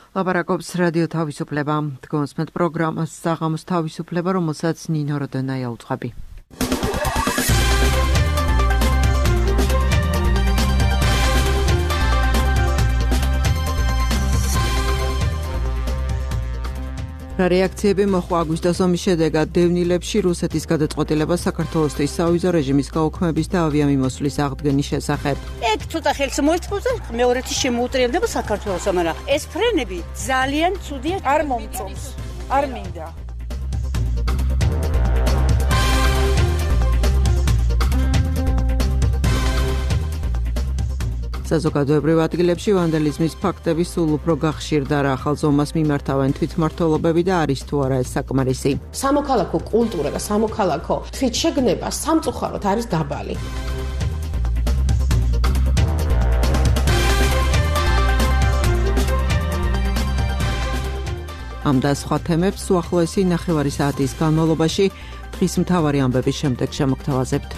ლაპარაკობს რადიო თავისუფლება. დგომსმენთ პროგრამას საღამოს თავისუფლება, რომელსაც ნინო როდონაია უძღვები. რეაქციები მოხდა აგვისტოს ომის შედეგად დევნილებში რუსეთის გადაწყვეტილება საქართველოსთვის სავიზო რეჟიმის გაუქმების და ავიამიმოსვლის აღდგენის შესახებ. ეგ ცოტა ხელს მოიწვევს მეორეთის შემოუტრიალდება საქართველოს, მაგრამ ეს ფრენები ძალიან ცუდია, არ მომწონს, არ მინდა. საზოგადოებრივ ადგილებში ვანდალიზმის ფაქტები სულ უფრო გახშირდა რა ახალ ზომას მიმართავენ თვითმმართველობები და არის თუ არა ეს საკმარისი. სამოქალაქო კულტურა და სამოქალაქო თვითშეგნება სამწუხაროდ არის დაბალი. ამ და სხვა თემებს უახლოესი ნახევარი საათის განმავლობაში დღის მთავარი ამბების შემდეგ შემოგთავაზებთ.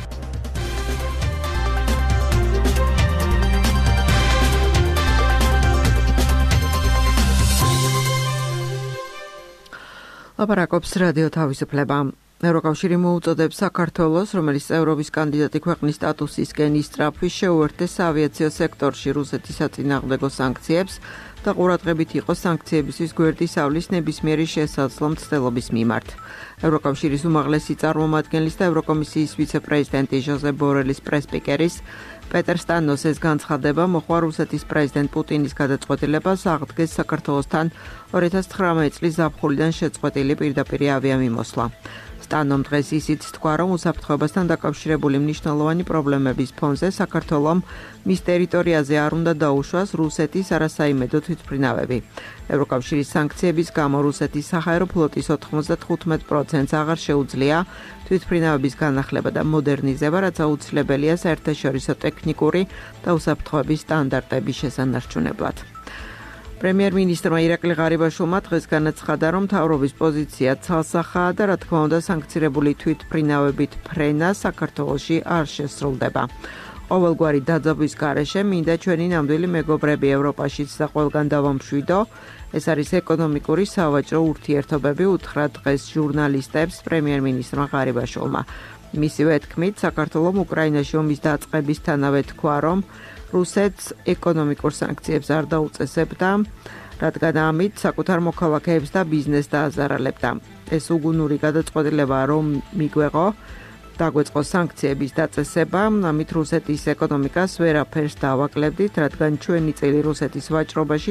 ლაპარაკობს რადიო თავისუფლება. ევროკავშირი მოუწოდებს საქართველოს, რომელიც ევროპის კანდიდატი ქვეყნის სტატუსისკენ ისწრაფვის შეუერთდეს ავიაციო სექტორში რუსეთის საწინააღმდეგო სანქციებს და ყურადღებით იყოს სანქციებისთვის გვერდის ავლის ნებისმიერი შესაძლო მცდელობის მიმართ. ევროკავშირის უმაღლესი წარმომადგენლის და ევროკომისიის ვიცე-პრეზიდენტი ჟოზეფ ბორელის პრესპიკერის პეტერ სტანოს ეს განცხადება მოხდა რუსეთის პრეზიდენტ პუტინის გადაწყვეტილებას აღდგეს საქართველოსთან 2019 წლის ზაფხულიდან შეწყვეტილი პირდაპირი ავიამიმოსვლა. სტანომ დღეს ისიც თქვა, რომ უსაფრთხოებასთან დაკავშირებული მნიშვნელოვანი პრობლემების ფონზე საქართველომ მის ტერიტორიაზე არ უნდა დაუშვას რუსეთის არასაიმედო თვითმფრინავები. ევროკავშირის სანქციების გამო რუსეთის საჰაერო ფლოტის 95%-ს აღარ შეუძლია თვითმფრინავების განახლება და მოდერნიზება, რაც აუცილებელია საერთაშორისო ტექნიკური და უსაფრთხოების სტანდარტების შესანარჩუნებლად. პრემიერ-მინისტრმა ირაკლი ღარიბაშვილმა დღეს განაცხადა, რომ მთავრობის პოზიცია ცალსახაა და რა თქმა უნდა სანქცირებული თვითმფრინავებით ფრენა საქართველოში არ შესრულდება. ყოველგვარი დაძაბვის გარეშე მინდა ჩვენი ნამდვილი მეგობრები ევროპაშიც და ყველგან დავამშვიდო. ეს არის ეკონომიკური სავაჭრო ურთიერთობები, უთხრა დღეს ჟურნალისტებს პრემიერ-მინისტრმა ღარიბაშვილმა. მისივე თქმით, საქართველომ უკრაინაში ომის დაწყებისთანავე თქვა, რომ რუსეთს ეკონომიკურ სანქციებს არ დაუწესებდა, რადგან ამით საკუთარ მოქალაქეებს და ბიზნესს დააზარალებდა. ეს უგუნური გადაწყვეტილება რომ მიგვეღო, დაგვეწყო სანქციების დაწესება, ამით რუსეთის ეკონომიკას ვერაფერს დავაკლებდით, რადგან ჩვენი წილი რუსეთის ვაჭრობაში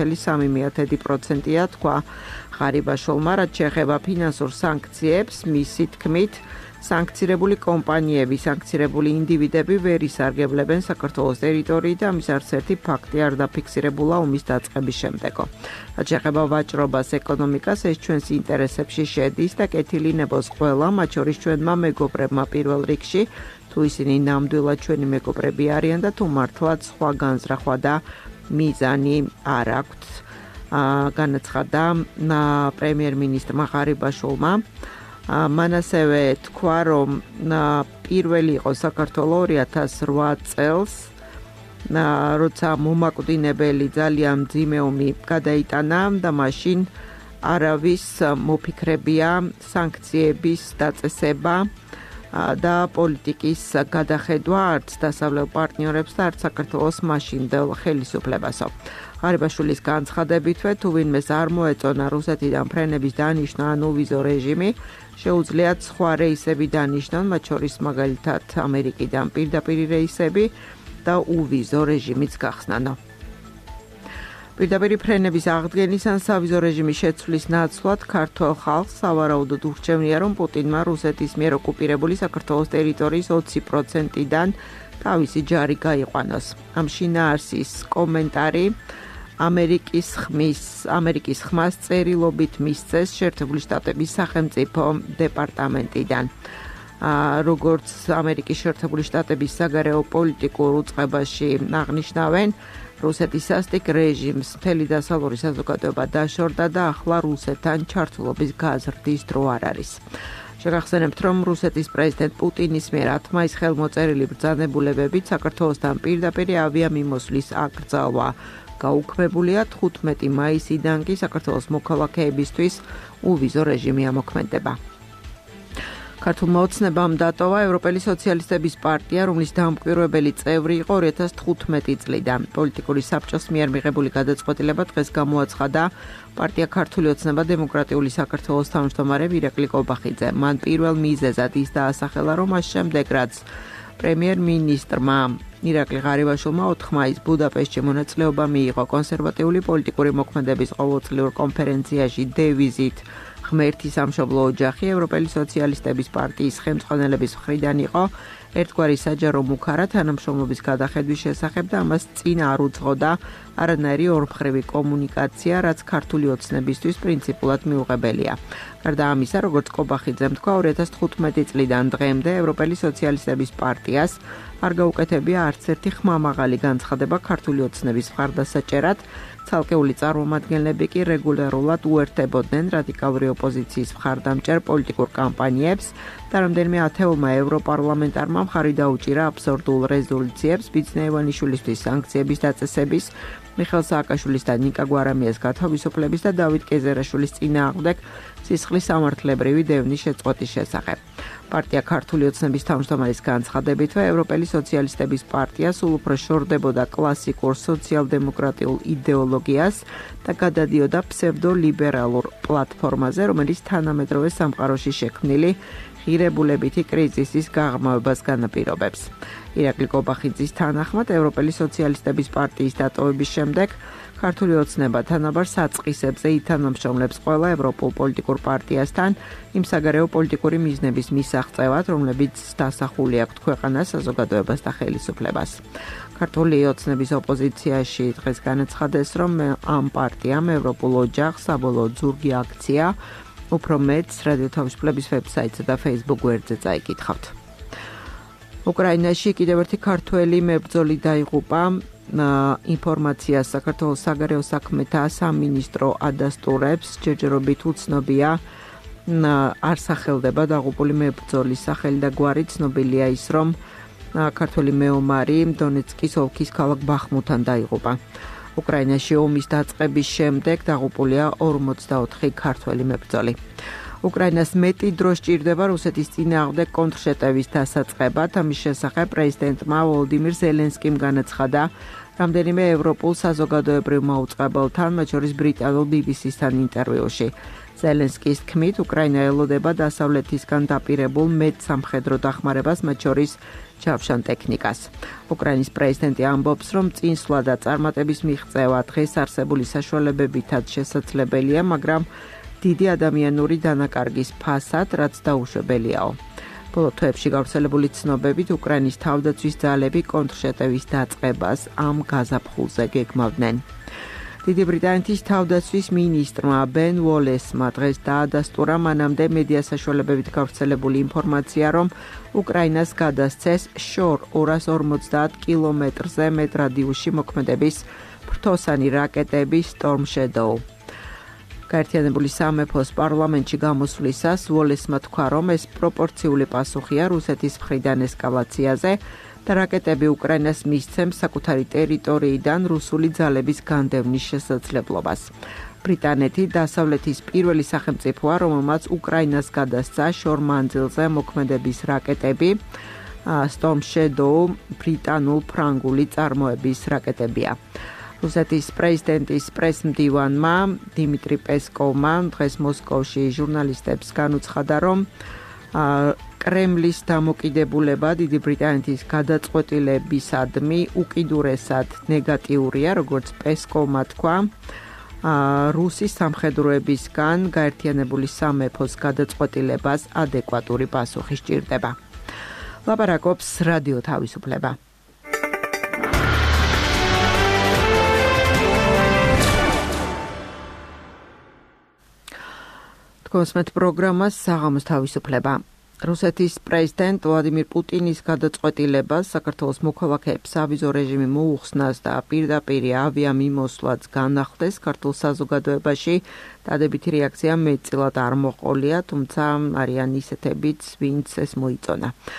0.3%-ია, თქვა ღარიბაშვილმა, რაც შეეხება ფინანსურ სანქციებს, მისი თქმით, სანქცირებული კომპანიები, სანქცირებული ინდივიდები ვერ ისარგებლებენ საქართველოს ტერიტორიით და ამის არც ერთი ფაქტი არ დაფიქსირებულა ომის დაწყების შემდეგო. რაც შეეხება ვაჭრობას, ეკონომიკას, ეს ჩვენს ინტერესებში შედის და კეთილი ნებოს ყველა, მათ შორის ჩვენმა მეგობრებმა პირველ რიგში, თუ ისინი ნამდვილად ჩვენი მეგობრები არიან და თუ მართლაც სხვა განზრახვა და მიზანი არ აქვთ, განაცხადა პრემიერ-მინისტრმა ღარიბაშვილმა. მან ასევე თქვა, რომ პირველი იყო საქართველო 2008 წელს, როცა მომაკვდინებელი ძალიან მძიმე ომი გადაიტანა და მაშინ არავის მოფიქრებია სანქციების დაწესება და პოლიტიკის გადახედვა არც დასავლელ პარტნიორებს და არც საქართველოს მაშინდელ ხელისუფლებასო. ღარიბაშვილის განცხადებითვე, თუ ვინმეს არ მოეწონა რუსეთიდან ფრენების დანიშნა ანუ ვიზო რეჟიმი, შეუძლიათ სხვა რეისები დანიშნონ, მათ შორის მაგალითად ამერიკიდან პირდაპირი რეისები და უვიზო რეჟიმიც გახსნანო. პირდაპირი ფრენების აღდგენის ან სავიზო რეჟიმის შეცვლის ნაცვლად ქართველ ხალხს სავარაუდოდ ურჩევნია, რომ პუტინმა რუსეთის მიერ ოკუპირებული საქართველოს ტერიტორიის 20%-დან თავისი ჯარი გაიყვანოს. ამ შინაარსის კომენტარი ამერიკის ხმას წერილობით მისცეს შეერთებული შტატების სახელმწიფო დეპარტამენტიდან. როგორც ამერიკის შეერთებული შტატების საგარეო პოლიტიკურ უწყებაში აღნიშნავენ, რუსეთის სასტიკ რეჟიმს მთელი დასავლური საზოგადოება დაშორდა და ახლა რუსეთთან ჩართულობის გაზრდის დრო არ არის. შეგახსენებთ, რომ რუსეთის პრეზიდენტ პუტინის მიერ 10 მაისს ხელმოწერილი ბრძანებულებებით საქართველოსთან პირდაპირი ავიამიმოსვლის აკრძალვა გაუქმებულია, 15 მაისიდან კი საქართველოს მოქალაქეებისთვის უვიზო რეჟიმი ამოქმედება. ქართულმა ოცნებამ დატოვა ევროპელი სოციალისტების პარტია, რომლის დამკვირვებელი წევრი იყო 2015 წლიდან. პოლიტიკური საბჭოს მიერ მიღებული გადაწყვეტილება დღეს გამოაცხადა პარტია ქართული ოცნება დემოკრატიული საქართველოს თავმჯდომარემ ირაკლი კობახიძე. მან პირველ მიზეზად ის დაასახელა, რომ მას შემდეგ, რაც პრემიერ-მინისტრმა ირაკლი ღარიბაშვილმა 4 მაისს ბუდაპეშტში მონაწილეობა მიიღო კონსერვატიული პოლიტიკური მოქმედების ყოველწლიურ კონფერენციაში დევიზით ღმერთი სამშობლო ოჯახი, ევროპელი სოციალისტების პარტიის ხელმძღვანელების მხრიდან იყო ერთგვარი საჯარო მუქარა თანამშრომლობის გადახედვის შესახებ და ამას წინ არ უძღოდა არანაირი ორმხრივი კომუნიკაცია, რაც ქართული ოცნებისთვის პრინციპულად მიუღებელია. გარდა ამისა, როგორც კობახიძემ თქვა, 2015 წლიდან დღემდე ევროპელი სოციალისტების პარტიას არ გაუკეთებია არც ერთი ხმამაღალი განცხადება ქართული ოცნების მხარდასაჭერად, ცალკეული წარმომადგენლები კი რეგულარულად უერთდებოდნენ რადიკალური ოპოზიციის მხარდამჭერ პოლიტიკურ კამპანიებს და რამდენიმე ათეულმა ევროპარლამენტარმა მხარი დაუჭირა აბსურდულ რეზოლუციებს ბიძინა ივანიშვილისთვის სანქციების დაწესების, მიხეილ სააკაშვილის და ნიკა გვარამიას გათავისუფლების და დავით კეზერაშვილის წინააღმდეგ სისხლის სამართლებრივი დევნის შეწყვეტის შესახებ. პარტია ქართული ოცნების თავმჯდომარის განცხადებითვე ევროპელი სოციალისტების პარტია სულ უფრო შორდებოდა კლასიკურ სოციალ-დემოკრატიულ იდეოლოგიას და გადადიოდა ფსევდოლიბერალურ პლატფორმაზე, რომელიც თანამედროვე სამყაროში შექმნილი ღირებულებითი კრიზისის გაღრმავებას განაპირობებს. ირაკლი კობახიძის თანახმად, ევროპელი სოციალისტების პარტიის დატოვების შემდეგ ქართული ოცნება თანაბარ საწყისებზე ითანამშრომლებს ყველა ევროპულ პოლიტიკურ პარტიასთან იმ საგარეო პოლიტიკური მიზნების მისაღწევად, რომლებიც დასახული აქვთ ქვეყანას, საზოგადოებას და ხელისუფლებას. ქართული ოცნების ოპოზიციაში დღეს განაცხადეს, რომ ამ პარტიამ ევროპულ ოჯახს საბოლოო ზურგი აქცია, უფრო მეტს რადიო თავისუფლების ვებსაიტსა და Facebook გვერდზე წაიკითხავთ. უკრაინაში კიდევ ერთი ქართველი მებრძოლი დაიღუპა. ინფორმაციას საქართველოს საგარეო საქმეთა სამინისტრო ადასტურებს, ჯერჯერობით უცნობია არ სახელდება დაღუპული მებრძოლის სახელი და გვარი, ცნობილია ის, რომ ქართველი მეომარი დონეცკის ოლქის ქალაქ ბახმუთთან დაიღუპა. უკრაინაში ომის დაწყების შემდეგ დაღუპულია 44 ქართველი მებრძოლი. უკრაინას მეტი დრო სჭირდება რუსეთის წინააღმდეგ კონტრშეტევის დასაწყებად. ამის შესახებ პრეზიდენტმა ვოლოდიმირ ზელენსკიმ განაცხადა რამდენიმე ევროპულ საზოგადოებრივ მაუწყებელთან, მათ შორის ბრიტანულ BBC-სთან ინტერვიუში. ზელენსკის თქმით, უკრაინა ელოდება დასავლეთისგან დაპირებულ მეტსამხედრო დახმარებას, მათ შორის ჯავშან ტექნიკას. უკრაინის პრეზიდენტი ამბობს, რომ წინსვლა და წარმატების მიღწევა დღეს არსებული საშუალებებითაც შესაძლებელია, მაგრამ დიდი ადამიანური დანაკარგის ფასად, რაც დაუშვებელიაო. ბოლო თვეებში გავრცელებული ცნობებით უკრაინის თავდაცვის ძალები კონტრშეტევის დაწყებას ამ გაზაფხულზე გეგმავდნენ. დიდი ბრიტანეთის თავდაცვის მინისტრმა ბენ უოლესმა დღეს დაადასტურა მანამდე მედია საშუალებებით გავრცელებული ინფორმაცია, რომ უკრაინას გადასცეს შორ 250 კილომეტრზე მეტ რადიუსში მოქმედების ფრთოსანი რაკეტები Storm Shadow. გაერთიანებული სამეფოს პარლამენტში გამოსვლისას უოლესმა თქვა, რომ ეს პროპორციული პასუხია რუსეთის მხრიდან ესკალაციაზე და რაკეტები უკრაინას მისცემს საკუთარი ტერიტორიიდან რუსული ძალების განდევნის შესაძლებლობას. ბრიტანეთი დასავლეთის პირველი სახელმწიფოა, რომელმაც უკრაინას გადასცა შორ მანძილზე მოქმედების რაკეტები. Storm Shadow ბრიტანულ ფრანგული წარმოების რაკეტებია. რუსეთის პრეზიდენტის პრესმდივანმა დიმიტრი პესკოვმა დღეს მოსკოვში ჟურნალისტებს განუცხადა, რომ კრემლის დამოკიდებულება დიდი ბრიტანეთის გადაწყვეტილებისადმი უკიდურესად ნეგატიურია, როგორც პესკოვმა თქვა, რუსის სამხედროებისგან გაერთიანებული სამეფოს გადაწყვეტილებას ადეკვატური პასუხი სჭირდება. ლაპარაკობს რადიო თავისუფლება. კონსმეთ პროგრამას საღამოს თავისუფლება. რუსეთის პრეზიდენტ ვლადიმირ პუტინის გადაწყვეტილებას საქართველოს მოქალაქეებს ავიზო რეჟიმი მოუხსნას და პირდაპირ ავიამიმოსვლაც განახლდეს ქართულ საზოგადოებაში დადებითი რეაქცია მეტწილად არ მოყოლია, თუმცა არიან ისეთებიც, ვინც ეს მოიწონა.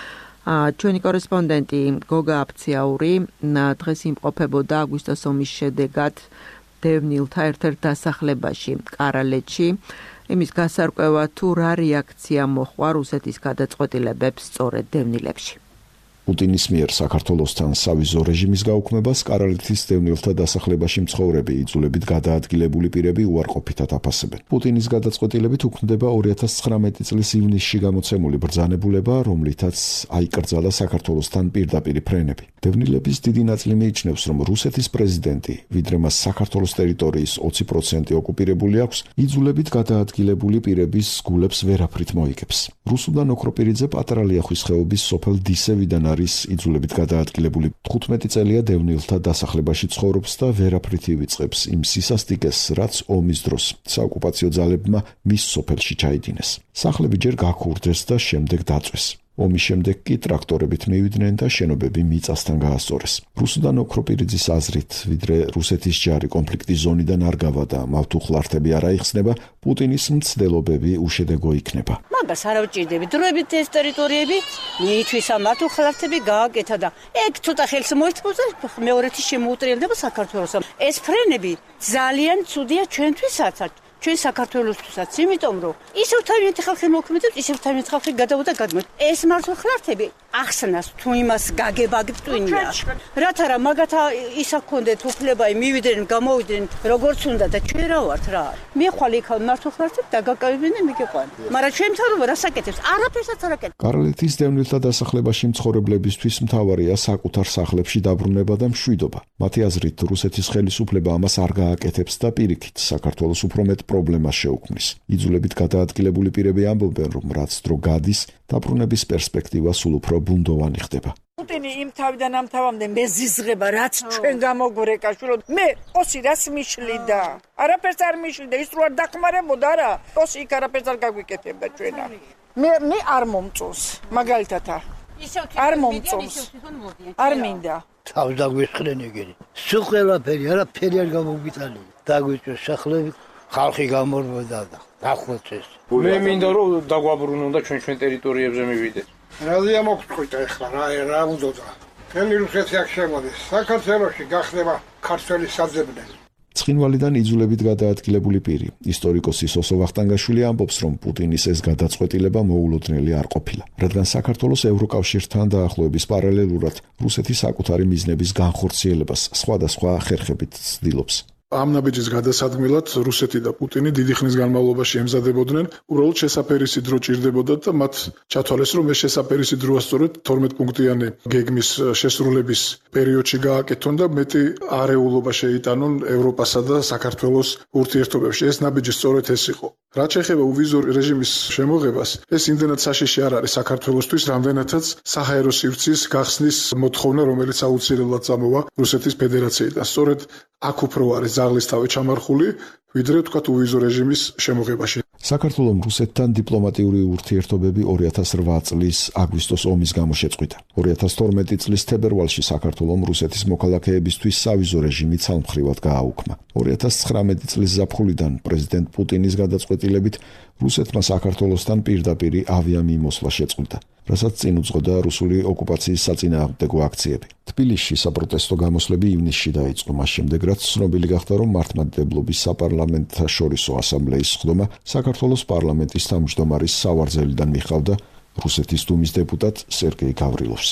ჩვენი კორესპონდენტი გოგა აფციაური დღეს იმყოფებოდა აგვისტოს ომის შედეგად დევნილთა ერთ-ერთ დასახლებაში კარალეთში. იმის გასარკვევად თუ რა რეაქცია მოჰყვა რუსეთის გადაწყვეტილებებს სწორედ დევნილებში. პუტინის მიერ საქართველოსთან სავიზო რეჟიმის გაუქმებას კარალეთის დევნილთა დასახლებაში მცხოვრები იძულებით გადაადგილებული პირები უარყოფითად აფასებენ. პუტინის გადაწყვეტილებით უქმდება 2019 წლის ივნისში გამოცემული ბრძანებულება, რომლითაც აიკრძალა საქართველოსთან პირდაპირი ფრენები. დევნილების დიდი ნაწილი მიიჩნევს, რომ რუსეთის პრეზიდენტი, ვიდრე მას საქართველოს ტერიტორიის 20% ოკუპირებული აქვს, იძულებით გადაადგილებული პირების გულებს ვერაფრით მოიგებს. რუსუდან ოქროპირიძე პატარა ლიახვის ხეობის სოფელ დისევიდან არის იძულებით გადაადგილებული 15 წელია დევნილთა დასახლებაში ცხოვრობს და ვერაფრით ივიწყებს იმ სისასტიკეს, რაც ომის დროს საოკუპაციო ძალებმა მის სოფელში ჩაიდინეს. სახლები ჯერ გაქურდეს და შემდეგ დაწვეს. ომის შემდეგ კი ტრაქტორებით მივიდნენ და შენობები მიწასთან გაასწორეს. რუსუდან ოქროპირიძის აზრით, ვიდრე რუსეთის ჯარი კონფლიქტის ზონიდან არ გავა და მავთუხლართები არ აიხსნება, პუტინის მცდელობები უშედეგო იქნება. მაგას არ ავჭირდები. დროებით ეს ტერიტორიები მიითვისა მავთუხლართები გააკეთა და ეგ ცოტა ხელს მოიწმოწა მეორეთი შემოუტრიალდება საქართველოს. ეს ფრენები ძალიან ცუდია ჩვენთვისაც. ჩვენ საქართველოსთვისაც, იმიტომ რომ ისევ თავიანთი ხალხი მოქმედებს, ისევ თავიანთი ხალხი გადავოდა გადმოეთ. ეს მართლხლართები ახსნას თუ იმას გაგება გწვინია. რათა რა მაგათა ისა გქონდეთ უფლება მივიდნენ, გამოვიდნენ, როგორც უნდა და ჩვენ რა ვართ რა. მე ხვალ იქ მართლხლართები დაგაკავებიდნენ მიგიყვან. მაგრამ ჩვენ მთავრობა რასაკეთებს? არაფერსაც არ აკეთებს. კარალეთის დევნილთა დასახლებაში მცხოვრებლებისთვის მთავარია საკუთარ სახლებში დაბრუნება და მშვიდობა. მათი აზრით, რუსეთის ხელისუფლება ამას არ გააკეთებს და პირიქით საქართველოს უფრო მეტ პრობლემას შეუქმნის. იძულებით გადაადგილებული პირები ამბობენ, რომ რაც დრო გადის, დაბრუნების პერსპექტივა სულ უფრო ბუნდოვანი ხდება. პუტინი იმ თავიდან ამ თავამდე მეზიზღება, რაც ჩვენ გამოგვრეკა შვილო. მე ოსი რას მიშლიდა? არაფერს არ მიშლიდა, ის რო არ დახმარებოდა რა. ოსი იქ არაფერს არ გაგვიკეთებდა ჩვენა. მე არ მომწონს, მაგალითად არ მომწონს. არ მინდა. თავს დაგვიხსნენ ეგენი. სულ ყველაფერი არაფერი არ გამოგვიტანია. დაგვიწვეს სახლები, ხალხი გამორბოდა და დახოცეს. მე მინდა რომ დაგვაბრუნონ და ჩვენ ტერიტორიებზე მივიდეთ. რაზეა მოგწყვიტა ახლა რა უნდოდა. მთელი რუსეთი აქ შემოდის. საქართველოში გახდება ქართველი საძებნელი. ცხინვალიდან იძულებით გადაადგილებული პირი, ისტორიკოსი სოსო ვახტანგაშვილი ამბობს, რომ პუტინის ეს გადაწყვეტილება მოულოდნელი არ ყოფილა, რადგან საქართველოს ევროკავშირთან დაახლოების პარალელურად რუსეთის საკუთარი მიზნების განხორციელებას სხვადასხვა ხერხებით ცდილობს. ამ ნაბიჯის გადასადგმელად რუსეთი და პუტინი დიდი ხნის განმავლობაში ემზადებოდნენ, უბრალოდ შესაფერისი დრო ჭირდებოდათ და მათ ჩათვალეს, რომ ეს შესაფერისი დროა სწორედ 12 პუნქტიანი გეგმის შესრულების პერიოდში გააკეთონ და მეტი არეულობა შეიტანონ ევროპასა და საქართველოს ურთიერთობებში. ეს ნაბიჯი სწორედ ეს იყო. რაც შეეხება უვიზო რეჟიმის შემოღებას, ეს იმდენად საშიში არ არის საქართველოსთვის, რამდენადაც საჰაერო სივრცის გახსნის მოთხოვნა, რომელიც აუცილებლად წამოვა რუსეთის ფედერაციიდან. სწორედ აქ უფრო არის ზაღლის თავი ჩამარხული, ვიდრე თქვათ უვიზო რეჟიმის შემოღებაში. საქართველომ რუსეთთან დიპლომატიური ურთიერთობები 2008 წლის აგვისტოს ომის გამო შეწყვიტა. 2012 წლის თებერვალში საქართველომ რუსეთის მოქალაქეებისთვის სავიზო რეჟიმი ცალმხრივად გააუქმა. 2019 წლის ზაფხულიდან პრეზიდენტ პუტინის გადაწყვეტილებით რუსეთმა საქართველოსთან პირდაპირი ავიამიმოსვლა შეწყვიტა, რასაც წინ უძღოდა რუსული ოკუპაციის საწინააღმდეგო აქციები. თბილისში საპროტესტო გამოსვლები ივნისში დაიწყო, მას შემდეგ რაც ცნობილი გახდა, რომ მართლმადიდებლობის საპარლამენტთაშორისო ასამბლეის სხდომა საქართველოს პარლამენტის თავმჯდომარის სავარძელიდან მიჰყავდა რუსეთის დუმის დეპუტატ სერგეი გავრილოვს.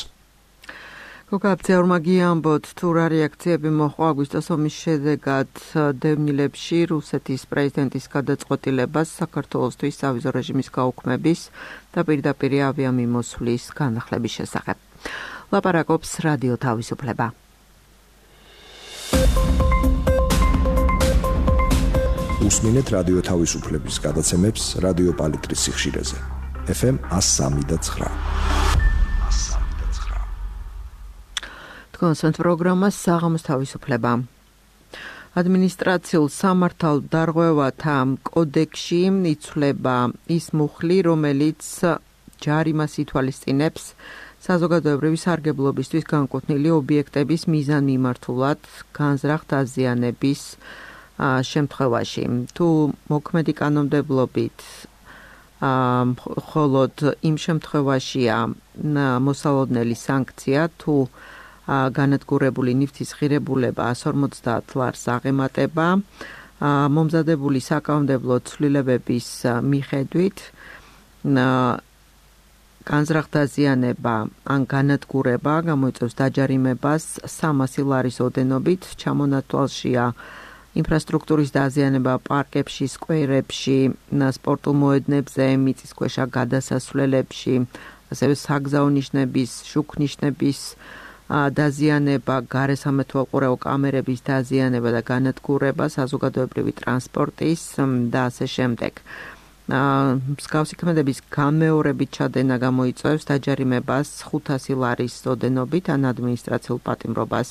გოგაბცეურმა გიამბოთ, თუ რა რეაქციები მოჰყვა აგვისტოს ომის შედეგად დევნილებში რუსეთის პრეზიდენტის გადაწყვეტილებას საქართველოსთვის სავიზო რეჟიმის გაუქმების და პირდაპირი ავიამიმოსვლის განახლების შესახებ. ლაპარაკობს რადიო თავისუფლება. უსმინეთ რადიო თავისუფლების გადაცემებს რადიო პალიტრის სიხშირეზე. FM 103.9. კონსერტ პროგრამა საღამოს თავისუფლება. ადმინისტრაციულ სამართალ დარღვევათა კოდექსში იცვლება ის მუხლი, რომელიც ჯარიმას ითვალისწინებს საზოგადოებრივი სარგებლობისთვის განკუთვნილი ობიექტების მიზანმიმართულად განზრახ დაზიანების შემთხვევაში. თუ მოქმედი კანონმდებლობით მხოლოდ იმ შემთხვევაშია მოსალოდნელი სანქცია თუ განადგურებული ნივთის ღირებულება 150 ლარს აღემატება მომზადებული საკანონმდებლო ცვლილებების მიხედვით განზრახ დაზიანება ან განადგურება გამოიწვევს დაჯარიმებას 300 ლარის ოდენობით ჩამონათვალშია ინფრასტრუქტურის დაზიანება პარკებში, სკვერებში, სპორტულ მოედნებზე, მიწისქვეშა გადასასვლელებში, ასევე საგზაო ნიშნების, შუქნიშნების დაზიანება, გარესამეთვალყურეო კამერების დაზიანება და განადგურება, საზოგადოებრივი ტრანსპორტის და ასე შემდეგ. მსგავსი ქმედების გამეორებით ჩადენა გამოიწვევს დაჯარიმებას 500 ლარის ოდენობით ან ადმინისტრაციულ პატიმრობას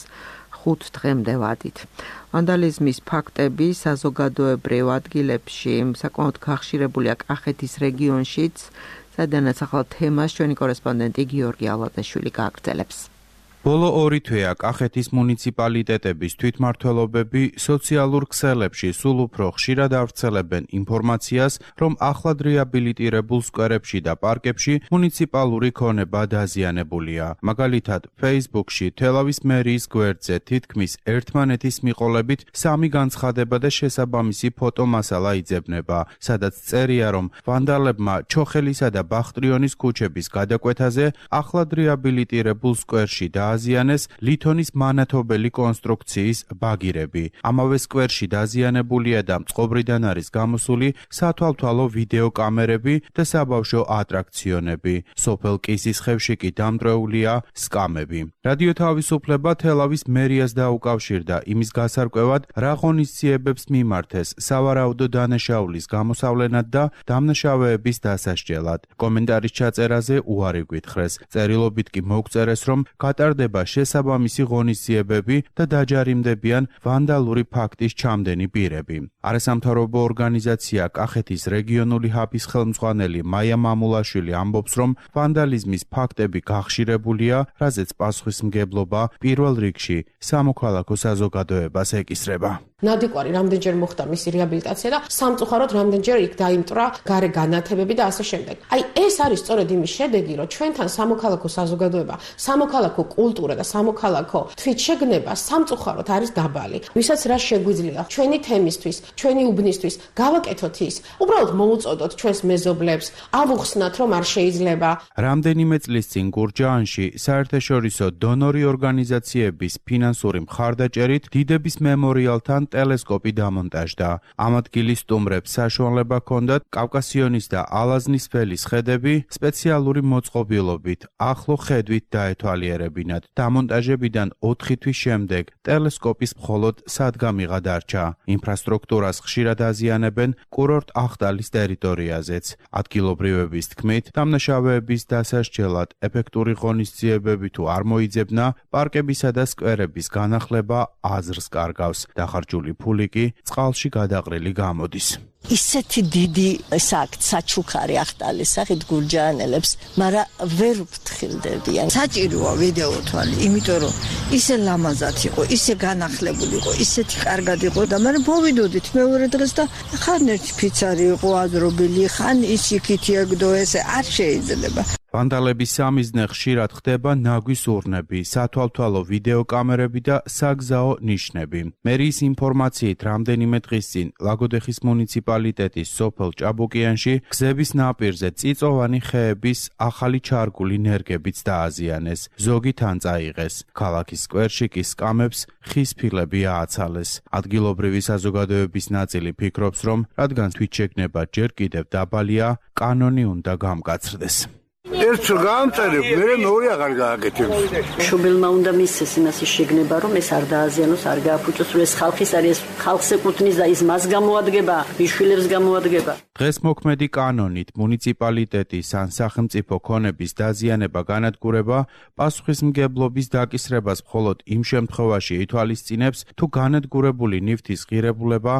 5 დღემდე ვადით. ვანდალიზმის ფაქტები საზოგადოებრივ ადგილებში საკმაოდ გახშირებულია კახეთის რეგიონშიც, სადაც ახალ თემას ჩვენი კორესპონდენტი გიორგი ალადაშვილი გააგრძელებს. ბოლო 2 თვეა კახეთის მუნიციპალიტეტების თვითმმართველობები სოციალურ ქსელებში სულ უფრო ხშირად ავრცელებენ ინფორმაციას, რომ ახლად რეაბილიტირებულ სკვერებში და პარკებში მუნიციპალური ქონება დაზიანებულია. მაგალითად, Facebook-ში თელავის მერიის გვერდზე თითქმის ერთმანეთის მიყოლებით 3 განცხადება და შესაბამისი ფოტომასალა იძებნება, სადაც წერია, რომ ვანდალებმა ჩოხელისა და ბახტრიონის ქუჩების გადაკვეთაზე ახლად რეაბილიტირებულ სკვერში დააზიანეს ლითონის მანათობელი კონსტრუქციის ბაგირები. ამავე სკვერში დაზიანებულია და წყობრიდან არის გამოსული სათვალთვალო ვიდეო კამერები და საბავშვო ატრაქციონები. სოფელ კისისხევში კი დამტვრეულია სკამები. რადიო თავისუფლება თელავის მერიას დაუკავშირდა იმის გასარკვევად, რა ღონისძიებებს მიმართეს სავარაუდო დანაშაულის გამოსავლენად და დამნაშავეების დასასჯელად. კომენტარის ჩაწერაზე უარი გვითხრეს. წერილობით კი მოგწერეს, რომ გატარდება შესაბამისი ღონისძიებები და დაჯარიმდებიან ვანდალური ფაქტის ჩამდენი პირები. არასამთავრობო ორგანიზაცია კახეთის რეგიონული ჰაბის ხელმძღვანელი მაია მამულაშვილი ამბობს, რომ ვანდალიზმის ფაქტები გახშირებულია, რაზეც პასუხისმგებლობა პირველ რიგში სამოქალაქო საზოგადოებას ეკისრება. ნადიკვარი რამდენჯერ მოხდა მისი რეაბილიტაცია და სამწუხაროდ რამდენჯერ იქ დაიმტრა გარე განათებები და ასე შემდეგ. აი ეს არის სწორედ იმის შედეგი, რომ ჩვენთან სამოქალაქო საზოგადოება, სამოქალაქო კულტურა და სამოქალაქო თვითშეგნება სამწუხაროდ არის დაბალი. ვისაც რა შეგვიძლია ჩვენი თემისთვის, ჩვენი უბნისთვის გავაკეთოთ ის, უბრალოდ მოუწოდოთ ჩვენს მეზობლებს, ავუხსნათ, რომ არ შეიძლება. რამდენიმე წლის წინ გურჯაანში საერთაშორისო დონორი ორგანიზაციების ფინანსური მხარდაჭერით დიდების მემორიალთან ტელესკოპი დამონტაჟდა. ამ ადგილის სტუმრებს საშუალება ჰქონდათ კავკასიონის და ალაზნის ველის ხედები სპეციალური მოწყობილობით ახლო ხედვით დაეთვალიერებინათ. დამონტაჟებიდან 4 თვის შემდეგ ტელესკოპის მხოლოდ სადგამიღა დარჩა. ინფრასტრუქტურას ხშირად აზიანებენ კურორტ ახტალის ტერიტორიაზეც. ადგილობრივების თქმით, დამნაშავეების დასასჯელად ეფექტური ღონისძიებები თუ არ მოიძებნა, პარკებისა და სკვერების განახლება აზრს კარგავს. დახარჯული ფული კი წყალში გადაყრილი გამოდის. ისეთი დიდი საკთ საჩუქარი ახტალის სახით გურჯაანელებს, მაგრამ ვერ ვფრთხილდებიან. საჭიროა ვიდეო თვალი, იმიტომ რომ ისე ლამაზად იყო, ისე განახლებული იყო, ისეთი კარგად იყო და მაგრამ მოვიდოდით მეორე დღეს და ხან ერთი ფიცარი იყო აზრობილი, ხან ის იქითი ეგდო ესე არ შეიძლება. ვანდალების სამიზნე ხშირად ხდება ნაგვის ურნები, სათვალთვალო ვიდეო კამერები და საგზაო ნიშნები. მერიის ინფორმაციით რამდენიმე დღის წინ ლაგოდეხის მუნიციპალიტეტის სოფელ ჭაბუკიანში გზების ნაპირზე წიწოვანი ხეების ახალი ჩარგული ნერგებიც დააზიანეს. ზოგი თან წაიღეს. ქალაქის სკვერში კი სკამებს ხის ფილები ააცალეს. ადგილობრივი საზოგადოების ნაწილი ფიქრობს, რომ რადგან თვითშეგნება ჯერ კიდევ დაბალია, კანონი უნდა გამკაცრდეს. ერთ გამწერებ, მეორე აღარ გააკეთებს. მშობელმა უნდა მისცეს იმასი შეგნება, რომ ეს არ დააზიანოს, არ გააფუჭოს, რომ ეს ხალხის არის, ხალხს ეკუთვნის და ის მას გამოადგება, მიშვილებს გამოადგება. დღეს მოქმედი კანონით მუნიციპალიტეტის ან სახელმწიფო ქონების დაზიანება განადგურება პასუხისმგებლობის დაკისრებას მხოლოდ იმ შემთხვევაში ითვალისწინებს, თუ განადგურებული ნივთის ღირებულება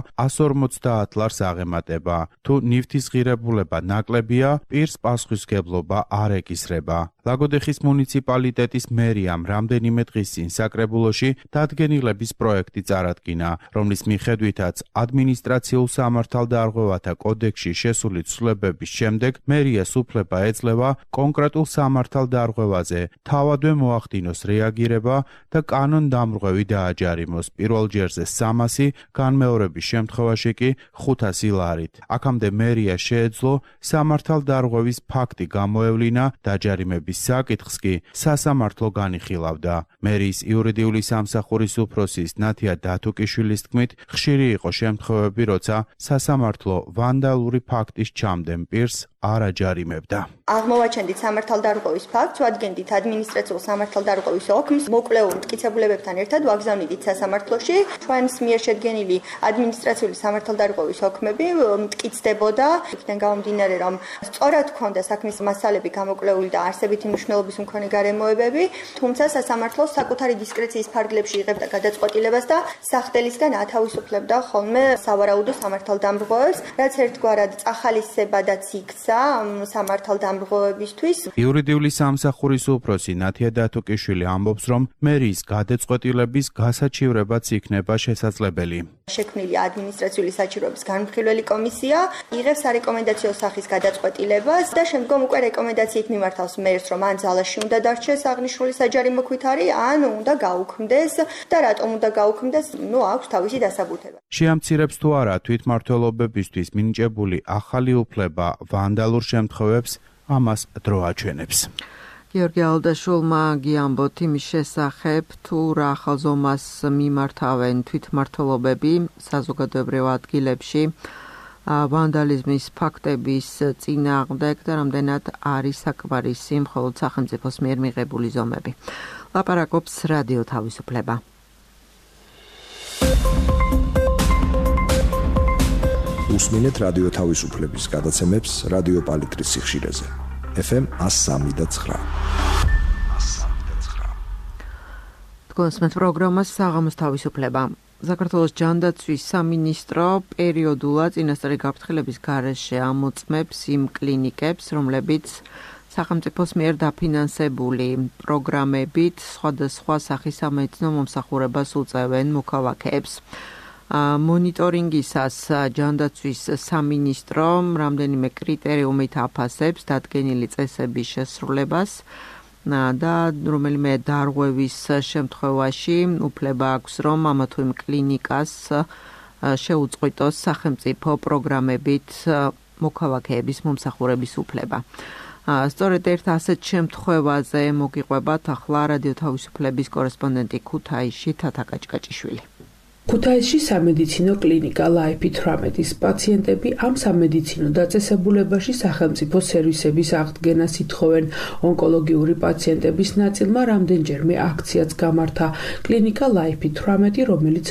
150 ლარს აღემატება. თუ ნივთის ღირებულება ნაკლებია, პირს პასუხისმგებლობა არ ეკისრება. ლაგოდეხის მუნიციპალიტეტის მერიამ რამდენიმე დღის წინ საკრებულოში დადგენილების პროექტი წარადგინა, რომლის მიხედვითაც ადმინისტრაციულ სამართალდარღვევათა კოდექსში შესული ცვლილებების შემდეგ მერიას უფლება ეძლევა კონკრეტულ სამართალდარღვევაზე თავადვე მოახდინოს რეაგირება და კანონდამრღვევი დააჯარიმოს პირველ ჯერზე 300, განმეორების შემთხვევაში კი 500 ლარით. აქამდე მერია შეეძლო სამართალდარღვევის ფაქტი გამოევლინა, დაჯარიმების საკითხს კი სასამართლო განიხილავდა. მერიის იურიდიული სამსახურის უფროსის ნათია დათუკიშვილის თქმით, ხშირი იყო შემთხვევები, როცა სასამართლო ვანდალური ფაქტის ჩამდენ პირს არ აჯარიმებდა. აღმოვაჩენდით სამართალდარღვევის ფაქტს, ვადგენდით ადმინისტრაციულ სამართალდარღვევის ოქმს, მოკვლეულ მტკიცებულებებთან ერთად ვაგზავნიდით სასამართლოში. ჩვენს მიერ შედგენილი ადმინისტრაციული სამართალდარღვევის ოქმები მტკიცდებოდა, იქიდან გამომდინარე, რომ სწორად ჰქონდა საქმის მასალები გამოკვლეული და არსებითი მნიშვნელობის მქონე გარემოებები, თუმცა სასამართლო საკუთარი დისკრეციის ფარგლებში იღებდა გადაწყვეტილებას და სახდელისგან ათავისუფლებდა ხოლმე სავარაუდო სამართალდამრღვევებს, რაც ერთგვარად წახალისებადაც იქცა სამართალდამრღვევებისთვის. იურიდიული სამსახურის უფროსი ნათია დათუკიშვილი ამბობს, რომ მერიის გადაწყვეტილების გასაჩივრებაც იქნება შესაძლებელი. შექმნილი ადმინისტრაციული საჩივრების განმხილველი კომისია იღებს სარეკომენდაციო სახის გადაწყვეტილებას და შემდგომ უკვე რეკომენდაციით მიმართავს მერს, რომ ან ძალაში უნდა დარჩეს აღნიშნული საჯარიმო ქვითარი, ან უნდა გაუქმდეს და რატომ უნდა გაუქმდეს, აქვს თავისი დასაბუთება. შეამცირებს თუ არა თვითმმართველობებისთვის მინიჭებული ახალი უფლება ვანდალურ შემთხვევებს, ამას დრო აჩვენებს. გიორგი ალდაშულმა გიამბოთ იმის შესახებ, თუ რა ახალზომას მიმართავენ თვითმმართველობები საზოგადოებრივ ადგილებში ვანდალიზმის ფაქტების წინააღმდეგ და რამდენად არის საკმარისი მხოლოდ სახელმწიფოს მიერ მიღებული ზომები. ლაპარაკობს რადიო თავისუფლება. უსმინეთ რადიო თავისუფლების გადაცემებს რადიო პალიტრის სიხშირეზე. FM 103.9. თქვენს პროგრამას საღამოს თავისუფლება. საქართველოს ჯანდაცვის სამინისტრო პერიოდულად წინასწარი გაფრთხილების გარეშე ამოწმებს იმ კლინიკებს, რომლებიც სახელმწიფოს მიერ დაფინანსებული პროგრამებით სხვადასხვა სახის სამედიცინო მომსახურებას უწევენ მოქალაქეებს. მონიტორინგისას ჯანდაცვის სამინისტრო რამდენიმე კრიტერიუმით აფასებს დადგენილი წესების შესრულებას და რომელიმე დარღვევის შემთხვევაში უფლება აქვს, რომ ამა თუ იმ კლინიკას შეუწყვიტოს სახელმწიფო პროგრამებით მოქალაქეების მომსახურების უფლება. სწორედ ერთ ასეთ შემთხვევაზე მოგიყვებათ ახლა რადიო თავისუფლების კორესპონდენტი ქუთაისში თათა კაჭკაჭიშვილი. ქუთაისში სამედიცინო კლინიკა Life 18-ის პაციენტები ამ სამედიცინო დაწესებულებაში სახელმწიფო სერვისების აღდგენას ითხოვენ. ონკოლოგიური პაციენტების ნაწილმა რამდენჯერმე აქციაც გამართა. კლინიკა Life 18, რომელიც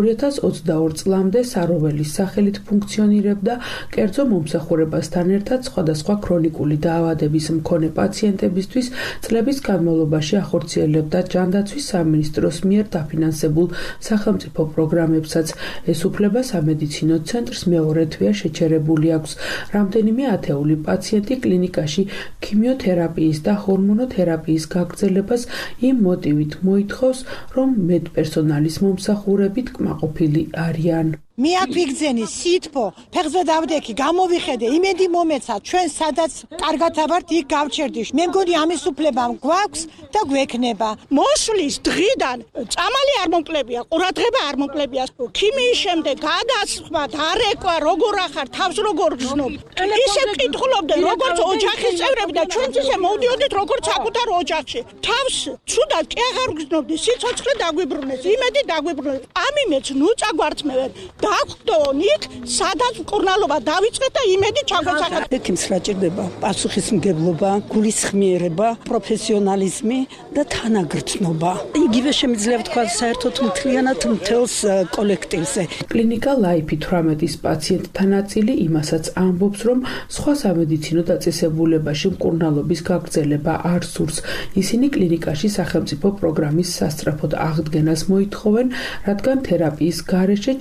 2022 წლამდე საროველის სახელით ფუნქციონირებდა, კერძო მომსახურებასთან ერთად სხვადასხვა ქრონიკული დაავადების მქონე პაციენტებისთვის წლების განმავლობაში ახორციელებდა ჯანდაცვის სამინისტროს მიერ დაფინანსებულ სახელმწიფო პროგრამებსაც. ეს უფლება სამედიცინო ცენტრს მეორე თვეა შეჩერებული აქვს. რამდენიმე ათეული პაციენტი კლინიკაში ქიმიოთერაპიის და ჰორმონოთერაპიის გაგრძელებას იმ მოტივით მოითხოვს, რომ მედპერსონალის მომსახურებით კმაყოფილი არიან. მე აქ ვიგზენი სითბო, ფეხზე დავდექი, გამოვიხედე, იმედი მომეცა, ჩვენ სადაც კარგად ავართ, იქ გავჩერდი. მე მგონი ამის უფლება გვაქვს და გვექნება. მოსვლის დღიდან წამალი არ მომკლებია, ყურადღება არ მომკლებია. ქიმიის შემდეგ გადასხმა, არეკვა, როგორ ახარ, თავს როგორ გზნობ. ისე ვკითხულობდნენ, როგორც ოჯახის წევრები და ჩვენც ისე მოვდიოდით, როგორც საკუთარ ოჯახში. თავს ცუდად კი აღარ გზნობდი, სიცოცხლე დაგვიბრუნეს, იმედი დაგვიბრუნეს. ამიმეც ნუ წაგვართმევენ. დაგვდონით, სადაც მკურნალობა დავიწყეთ და იმედი ჩაგვეცახეთ. ექიმს რა ჭირდება? პასუხისმგებლობა, გულისხმიერება, პროფესიონალიზმი და თანაგრძნობა. იგივე შემიძლია ვთქვა საერთოდ მთლიანად მთელს კოლექტივზე. კლინიკა Life 18-ის პაციენტთა ნაწილი იმასაც ამბობს, რომ სხვა სამედიცინო დაწესებულებაში მკურნალობის გაგრძელება არ სურს. ისინი კლინიკაში სახელმწიფო პროგრამის სასწრაფოდ აღდგენას მოითხოვენ, რადგან თერაპიის გარეშე ჯანმრთელობა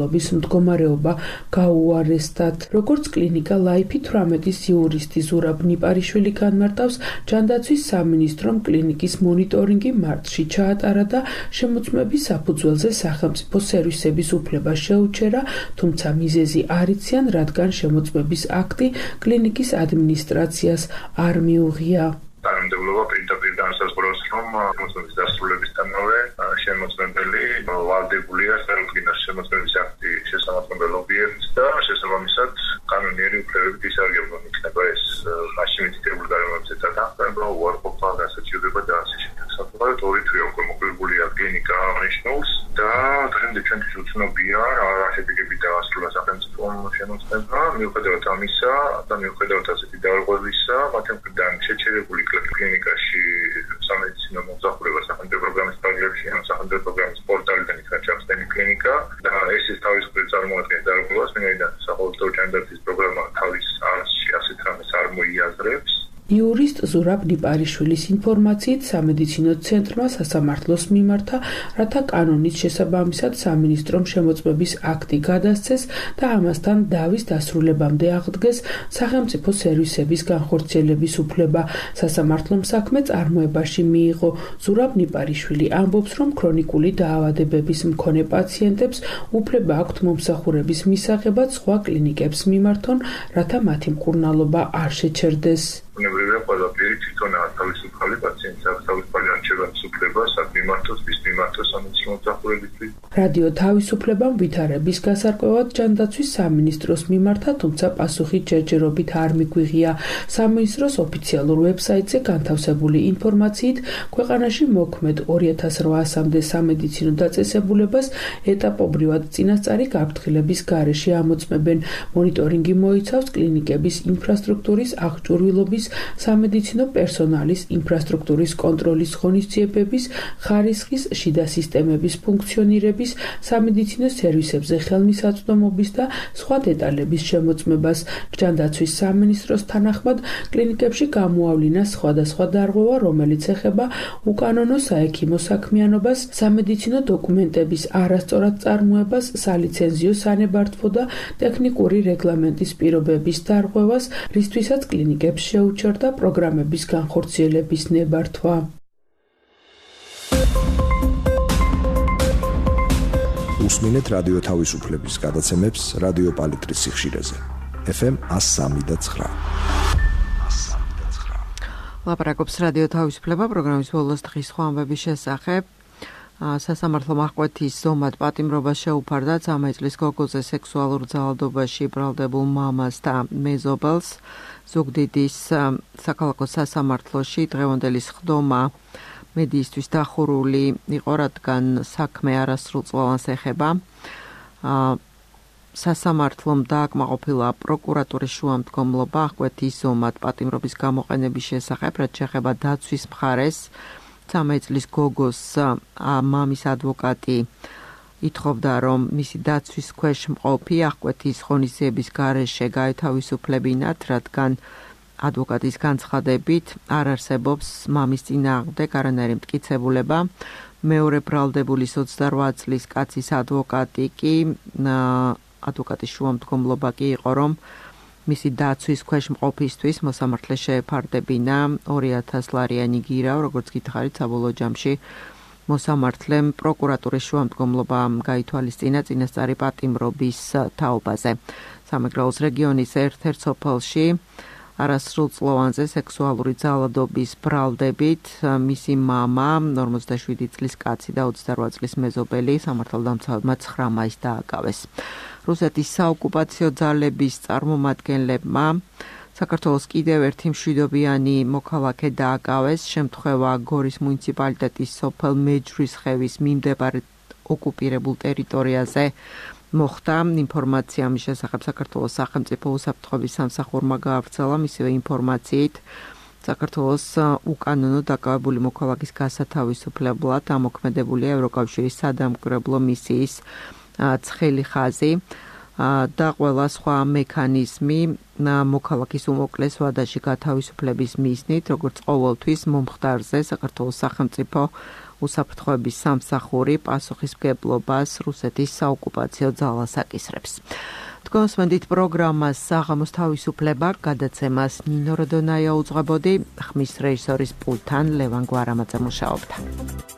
მკურნალობის მდგომარეობა გაუარესდათ. როგორც კლინიკა ლაიფი 18-ის იურისტი ზურაბ ნიპარიშვილი განმარტავს, ჯანდაცვის სამინისტრომ კლინიკის მონიტორინგი მარტში ჩაატარა და შემოწმების საფუძველზე სახელმწიფო სერვისების უფლება შეუჩერა, თუმცა მიზეზი არ იციან, რადგან შემოწმების აქტი კლინიკის ადმინისტრაციას არ მიუღია. თანამდებობა პირდაპირ განსაზღვრავს, რომ შემოწმების დასრულებისთანავე შემოწმებელი ვალდებულია სახელმწიფოს შემოწმების აქტი შესამართლობელ ობიექტს და შესაბამისად კანონიერი უფლებებით ისარგებლონ. იქნება ეს მაშინ მითითებული გარემოებზე დათანხმება, უარყოფა, გასაჩივრება და ასე შემდეგ. საფუძვლად ორი თვე უკვე მოკლებულია კლინიკა აღნიშნულს და დღემდე ჩვენთვის უცნობია რა შედეგები დაასრულა სახელმწიფომ შემოწმება. მიუხედავად ამისა და მიუხედავად ასეთი დარღვევისა, მათი მხრიდან შეჩერებული კლინიკაში სამედიცინო მომსახურება სახელმწიფო პროგრამის ფარგლებში ან სახელმწიფო პროგრამის პორტალიდან იქნა ჩახსნილი კლინიკა და ეს თავის მხრივ წარმოადგენს დარღვევას, ვინაიდან სახელმწიფო ჯანდაცვის პროგრამა თავის არსში ასეთ რამეს არ მოიაზრებს. იურისტ ზურაბ ნიპარიშვილის ინფორმაციით სამედიცინო ცენტრმა სასამართლოს მიმართა, რათა კანონის შესაბამისად სამინისტრომ შემოწმების აქტი გადასცეს და ამასთან დავის დასრულებამდე აღდგეს სახელმწიფო სერვისების განხორციელების უფლება. სასამართლომ საქმე წარმოებაში მიიღო. ზურაბ ნიპარიშვილი ამბობს, რომ ქრონიკული დაავადებების მქონე პაციენტებს უფლება აქვთ მომსახურების მისაღებად სხვა კლინიკებს მიმართონ, რათა მათი მკურნალობა არ შეჩერდეს. უნებრივია ყველაფერი თვითონაა თავისუფალი პაციენტს აქვს თავისუფალი არჩევანის უფლება, სად მიმართოს, ვის მიმართოს სამედიცინო მომსახურებისთვის. რადიო თავისუფლებამ ვითარების გასარკვევად ჯანდაცვის სამინისტროს მიმართა, თუმცა პასუხი ჯერჯერობით არ მიგვიღია. სამინისტროს ოფიციალურ ვებსაიტზე განთავსებული ინფორმაციით, ქვეყანაში მოქმედ 2800-მდე სამედიცინო დაწესებულებას ეტაპობრივად წინასწარი გაფრთხილების გარეშე ამოწმებენ. მონიტორინგი მოიცავს კლინიკების ინფრასტრუქტურის აღჭურვილობის, სამედიცინო პერსონალის ინფრასტრუქტურის კონტროლის ღონისძიებების, ხარისხის შიდა სისტემების ფუნქციონირების, სამედიცინო სერვისებზე ხელმისაწვდომობის და სხვა დეტალების შემოწმებას. ჯანდაცვის სამინისტროს თანახმად კლინიკებში გამოავლინა სხვადასხვა დარღვევა, რომელიც ეხება უკანონო საექიმო საქმიანობას, სამედიცინო დოკუმენტების არასწორად წარმოებას, სალიცენზიო სანებართვო და ტექნიკური რეგლამენტის პირობების დარღვევას, რისთვისაც კლინიკებს შეუჩერდა პროგრამების განხორციელების ნებართვა. უსმინეთ რადიო თავისუფლების გადაცემებს რადიო პალიტრის სიხშირეზე. FM 103.9. ლაპარაკობს რადიო თავისუფლება პროგრამის ბოლოს დღის სხვა ამბების შესახებ. სასამართლომ აღკვეთის ზომად პატიმრობა შეუფარდა 13 წლის გოგოზე სექსუალურ ძალადობაში ბრალდებულ მამას და მეზობელს. ზუგდიდის საქალაქო სასამართლოში დღევანდელი სხდომა მედიისთვის დახურული იყო, რადგან საქმე არასრულწლოვანს ეხება. სასამართლომ დააკმაყოფილა პროკურატურის შუამდგომლობა აღკვეთის ზომად პატიმრობის გამოყენების შესახებ, რაც შეეხება დაცვის მხარეს. 13 წლის გოგოს მამის ადვოკატი ითხოვდა, რომ მისი დაცვის ქვეშ მყოფი აღკვეთის ღონისძიების გარეშე გაეთავისუფლებინათ, რადგან ადვოკატის განცხადებით არ არსებობს მამის წინააღმდეგ არანაირი მტკიცებულება. მეორე ბრალდებულის 28 წლის კაცის ადვოკატის შუამდგომლობა კი იყო, რომ მისი დაცვის ქვეშ მყოფისთვის მოსამართლე შეეფარდებინა 2000 ლარიანი გირა, როგორც გითხარით, საბოლოო ჯამში მოსამართლემ პროკურატურის შუამდგომლობა გაითვალისწინა წინასწარი პატიმრობის თაობაზე. სამეგრელოს რეგიონის ერთ-ერთ სოფელში არასრულწლოვანზე სექსუალური ძალადობის ბრალდებით მისი მამა, 47 წლის კაცი და 28 წლის მეზობელი სამართალდამცავებმა 9 მაისს დააკავეს. რუსეთის საოკუპაციო ძალების წარმომადგენლებმა საქართველოს კიდევ ერთი მშვიდობიანი მოქალაქე დააკავეს. შემთხვევა გორის მუნიციპალიტეტის სოფელ მეჯვრისხევის მიმდებარე ოკუპირებულ ტერიტორიაზე მოხდა. ინფორმაცია მის შესახებ საქართველოს სახელმწიფო უსაფრთხოების სამსახურმა გაავრცელა. მისივე ინფორმაციით საქართველოს უკანონო დაკავებული მოქალაქის და ყველა სხვა მექანიზმი მოქალაქის უმოკლეს ვადაში გათავისუფლების მიზნით, როგორც ყოველთვის მომხდარზე საქართველოს სახელმწიფო უსაფრთხოების სამსახური პასუხისმგებლობას რუსეთის საოკუპაციო ძალას აკისრებს. თქვენსმენდით პროგრამას საღამოს თავისუფლება გადაცემას ნინო როდონაია უძღვებოდი, ხმის რეჟისორის პულტთან ლევან გვარამაძე მუშაობდა.